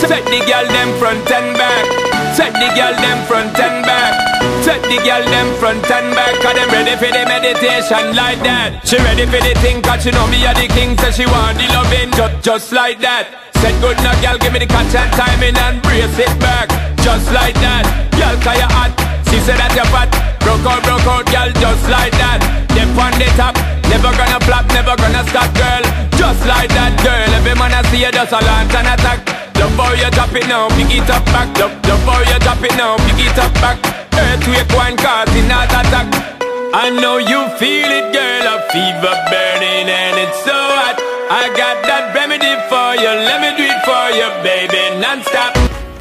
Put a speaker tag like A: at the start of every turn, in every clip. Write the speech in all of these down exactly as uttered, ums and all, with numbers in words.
A: Set the girl them front and back. Set the girl them front and back. Set the girl them front and back. Cause them ready for the meditation like that. She ready for the thing cause she know me are the king. So she want the loving just, just like that. Said good now girl give me the catch and timing and brace it back. Just like that. Girl cause you hot. She said that you're fat. Broke out, broke out girl just like that. Dip on the top. Never gonna flop, never gonna stop girl. Just like that girl. Every man I see you just a launch and attack. Love how you drop it now, pick it up back. Love, love how you drop it now, pick it up back. Earthquake one causing heart attack. I know you feel it girl, a fever burning and it's so hot. I got that remedy for you, let me do it for you baby, non-stop.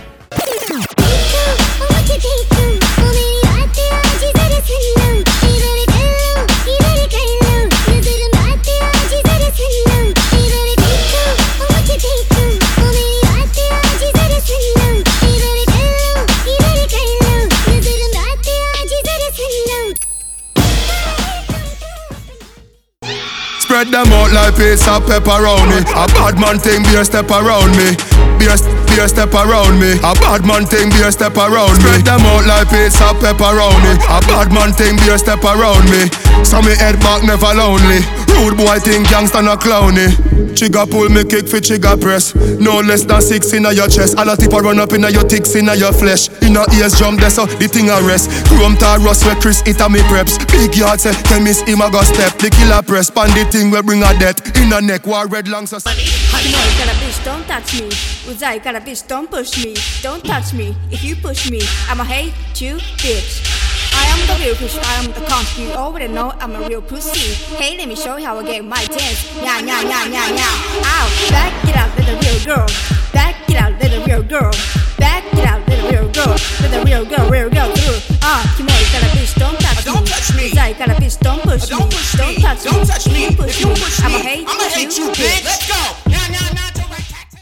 B: Spread them out like piece of pepperoni. A bad man thing, be a step around me. Be a, be a step around me. A bad man thing, be a step around me. Spread them out like piece of pepperoni. A bad man thing, be a step around me. So me head back never lonely. Rude boy think gangsta no clowny. Trigger pull me kick for trigger press. No less than six inna your chest. All the tip a run up inna your ticks inna your flesh. Inna ears jump there so the thing a rest. Chrome tar rust where Chris it a me preps. Big yard say chemist him a go step. The killer press pan the thing we bring a death. Inna neck war red long so.
C: You know you got a bitch, don't touch me. Uzai got a bitch, don't push me. Don't touch me, if you push me I'ma hate you, bitch. I am the real push, I am the cunt. You already know I'm a real pussy. Hey, let me show you how I get my dance. Nya, nya, nya, nya, nya. Ow, back it up, little real girl. Back it up, little real girl. Back it up, little real girl. Little real girl, real girl, through. Ah, uh, you know you got a bitch, don't touch me.
D: Don't touch me.
C: Uzai got a bitch, don't push me.
D: Don't push me.
C: Don't touch me.
D: Don't touch me.
C: If you push
D: If you
C: me,
D: push me,
C: I'ma hate
D: I'ma hate you, bitch. Let's go. Nya, nya,